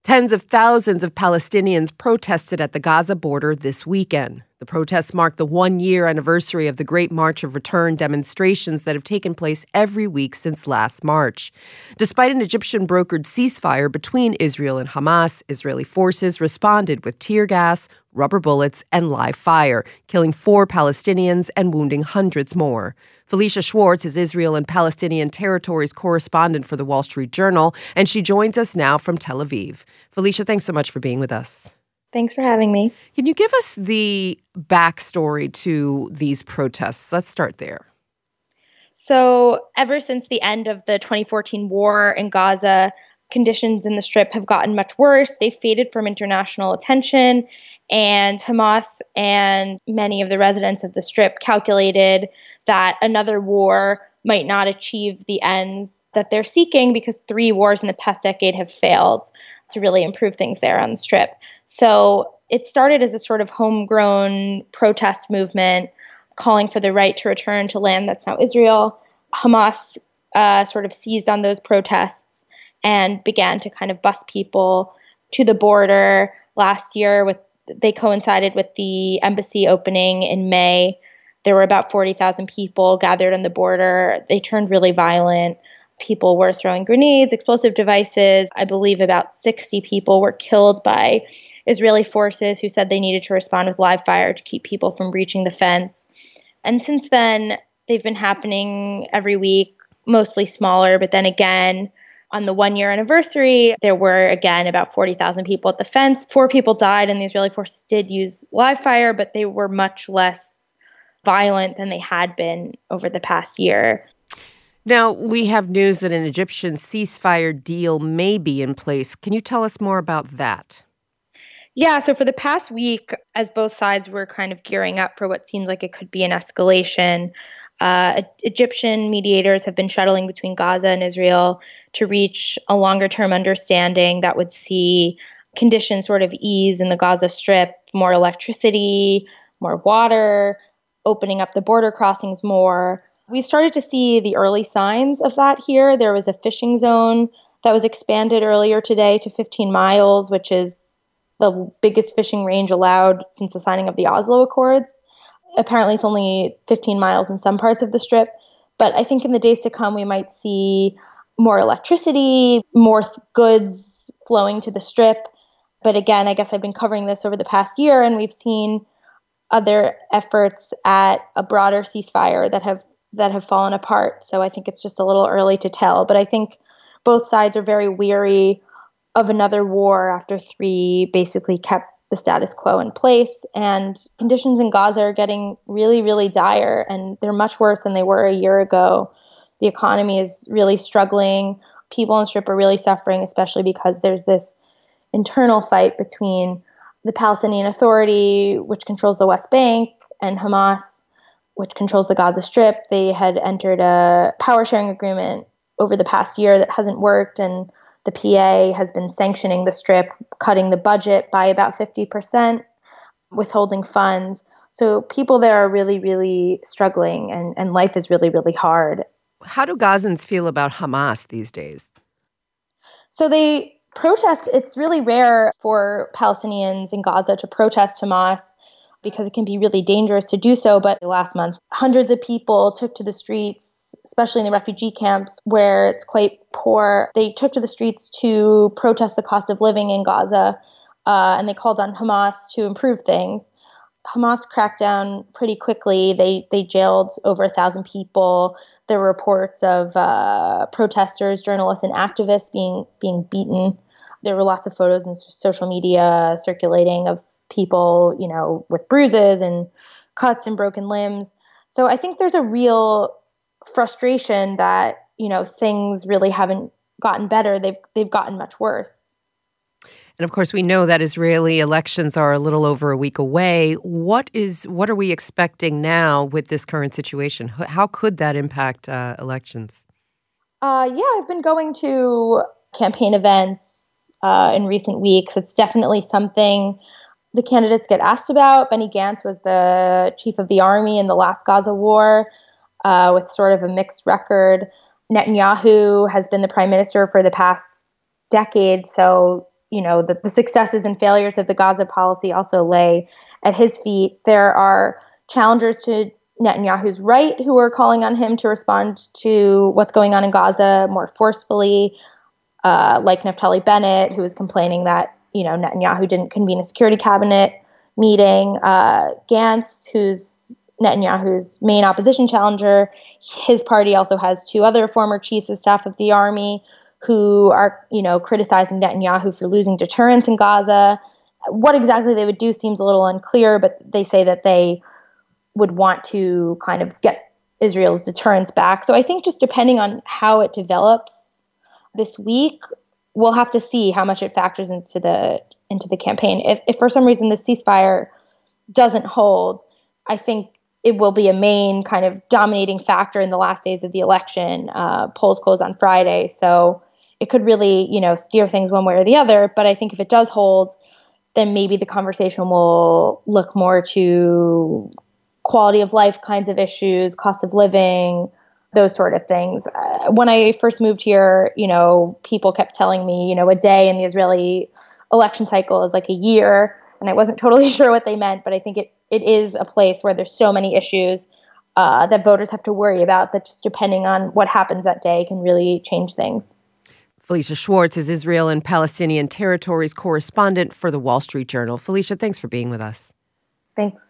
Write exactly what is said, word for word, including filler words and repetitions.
Tens of thousands of Palestinians protested at the Gaza border this weekend. The protests mark the one-year anniversary of the Great March of Return demonstrations that have taken place every week since last March. Despite an Egyptian-brokered ceasefire between Israel and Hamas, Israeli forces responded with tear gas, rubber bullets, and live fire, killing four Palestinians and wounding hundreds more. Felicia Schwartz is Israel and Palestinian territories correspondent for the Wall Street Journal, and she joins us now from Tel Aviv. Felicia, thanks so much for being with us. Thanks for having me. Can you give us the backstory to these protests? Let's start there. So ever since the end of the twenty fourteen war in Gaza, conditions in the Strip have gotten much worse. They faded from international attention, and Hamas and many of the residents of the Strip calculated that another war might not achieve the ends that they're seeking because three wars in the past decade have failed to really improve things there on the Strip. So it started as a sort of homegrown protest movement calling for the right to return to land that's now Israel. Hamas uh, sort of seized on those protests and began to kind of bus people to the border last year. With they coincided with the embassy opening in May. There were about forty thousand people gathered on the border. They turned really violent. People were throwing grenades, explosive devices. I believe about sixty people were killed by Israeli forces who said they needed to respond with live fire to keep people from breaching the fence. And since then, they've been happening every week, mostly smaller. But then again, on the one-year anniversary, there were, again, about forty thousand people at the fence. Four people died, and the Israeli forces did use live fire, but they were much less violent than they had been over the past year. Now, we have news that an Egyptian ceasefire deal may be in place. Can you tell us more about that? Yeah, so for the past week, as both sides were kind of gearing up for what seemed like it could be an escalation, uh, Egyptian mediators have been shuttling between Gaza and Israel to reach a longer-term understanding that would see conditions sort of ease in the Gaza Strip, more electricity, more water, opening up the border crossings more. We started to see the early signs of that here. There was a fishing zone that was expanded earlier today to fifteen miles, which is the biggest fishing range allowed since the signing of the Oslo Accords. Apparently, it's only fifteen miles in some parts of the Strip. But I think in the days to come, we might see more electricity, more th- goods flowing to the Strip. But again, I guess I've been covering this over the past year, and we've seen other efforts at a broader ceasefire that have that have fallen apart. So I think it's just a little early to tell. But I think both sides are very weary of another war after three basically kept the status quo in place. And conditions in Gaza are getting really, really dire, and they're much worse than they were a year ago. The economy is really struggling. People on the Strip are really suffering, especially because there's this internal fight between the Palestinian Authority, which controls the West Bank, and Hamas, which controls the Gaza Strip. They had entered a power sharing agreement over the past year that hasn't worked, and the P A has been sanctioning the Strip, cutting the budget by about fifty percent, withholding funds. So people there are really, really struggling, and, and life is really, really hard. How do Gazans feel about Hamas these days? So they protest. It's really rare for Palestinians in Gaza to protest Hamas because it can be really dangerous to do so. But last month, hundreds of people took to the streets, especially in the refugee camps where it's quite poor. They took to the streets to protest the cost of living in Gaza, uh, and they called on Hamas to improve things. Hamas cracked down pretty quickly. They they jailed over a thousand people. There were reports of uh, protesters, journalists, and activists being being beaten. There were lots of photos in social media circulating of people, you know, with bruises and cuts and broken limbs. So I think there's a real frustration that, you know, things really haven't gotten better. They've they've gotten much worse. And of course, we know that Israeli elections are a little over a week away. What is what are we expecting now with this current situation? How could that impact uh, elections? Uh, yeah, I've been going to campaign events uh, in recent weeks. It's definitely something the candidates get asked about. Benny Gantz was the chief of the army in the last Gaza war, uh, with sort of a mixed record. Netanyahu has been the prime minister for the past decade, so you know, the, the successes and failures of the Gaza policy also lay at his feet. There are challengers to Netanyahu's right who are calling on him to respond to what's going on in Gaza more forcefully, uh, like Naftali Bennett, who is complaining that, you know, Netanyahu didn't convene a security cabinet meeting. Uh, Gantz, who's Netanyahu's main opposition challenger, his party also has two other former chiefs of staff of the army who are, you know, criticizing Netanyahu for losing deterrence in Gaza. What exactly they would do seems a little unclear, but they say that they would want to kind of get Israel's deterrence back. So I think just depending on how it develops this week, we'll have to see how much it factors into the into the campaign. If, if for some reason the ceasefire doesn't hold, I think it will be a main kind of dominating factor in the last days of the election. Uh, polls close on Friday, so it could really, you know, steer things one way or the other. But I think if it does hold, then maybe the conversation will look more to quality of life kinds of issues, cost of living, those sort of things. Uh, when I first moved here, you know, people kept telling me, you know, a day in the Israeli election cycle is like a year. And I wasn't totally sure what they meant, but I think it, it is a place where there's so many issues uh, that voters have to worry about that just depending on what happens that day can really change things. Felicia Schwartz is Israel and Palestinian territories correspondent for the Wall Street Journal. Felicia, thanks for being with us. Thanks.